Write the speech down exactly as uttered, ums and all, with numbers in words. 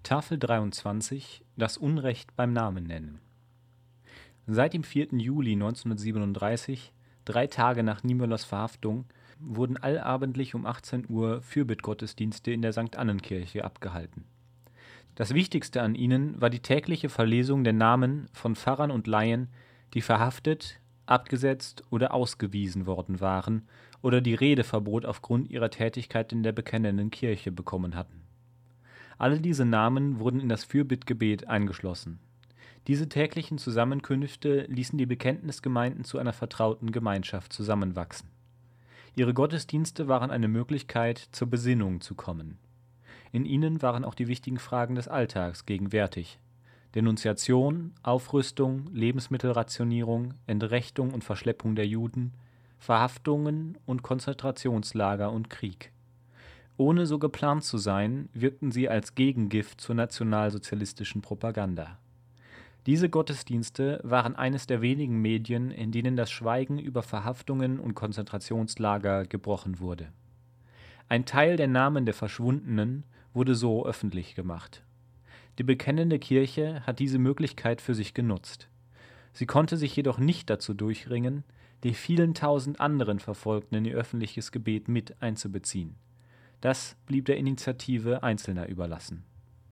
Tafel dreiundzwanzig – Das Unrecht beim Namen nennen. Seit dem vierten Juli neunzehnhundertsiebenunddreißig, drei Tage nach Niemöllers Verhaftung, wurden allabendlich um achtzehn Uhr Fürbittgottesdienste in der Sankt Annenkirche abgehalten. Das Wichtigste an ihnen war die tägliche Verlesung der Namen von Pfarrern und Laien, die verhaftet, abgesetzt oder ausgewiesen worden waren oder die Redeverbot aufgrund ihrer Tätigkeit in der bekennenden Kirche bekommen hatten. Alle diese Namen wurden in das Fürbittgebet eingeschlossen. Diese täglichen Zusammenkünfte ließen die Bekenntnisgemeinden zu einer vertrauten Gemeinschaft zusammenwachsen. Ihre Gottesdienste waren eine Möglichkeit, zur Besinnung zu kommen. In ihnen waren auch die wichtigen Fragen des Alltags gegenwärtig: Denunziation, Aufrüstung, Lebensmittelrationierung, Entrechtung und Verschleppung der Juden, Verhaftungen und Konzentrationslager und Krieg. Ohne so geplant zu sein, wirkten sie als Gegengift zur nationalsozialistischen Propaganda. Diese Gottesdienste waren eines der wenigen Medien, in denen das Schweigen über Verhaftungen und Konzentrationslager gebrochen wurde. Ein Teil der Namen der Verschwundenen wurde so öffentlich gemacht. Die bekennende Kirche hat diese Möglichkeit für sich genutzt. Sie konnte sich jedoch nicht dazu durchringen, die vielen tausend anderen Verfolgten in ihr öffentliches Gebet mit einzubeziehen. Das blieb der Initiative Einzelner überlassen.